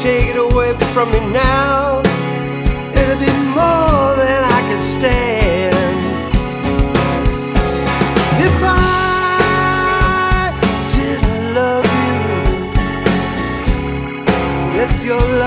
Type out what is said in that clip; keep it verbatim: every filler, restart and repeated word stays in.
take it away from me now, it'll be more than I can stand. If I didn't love you, if your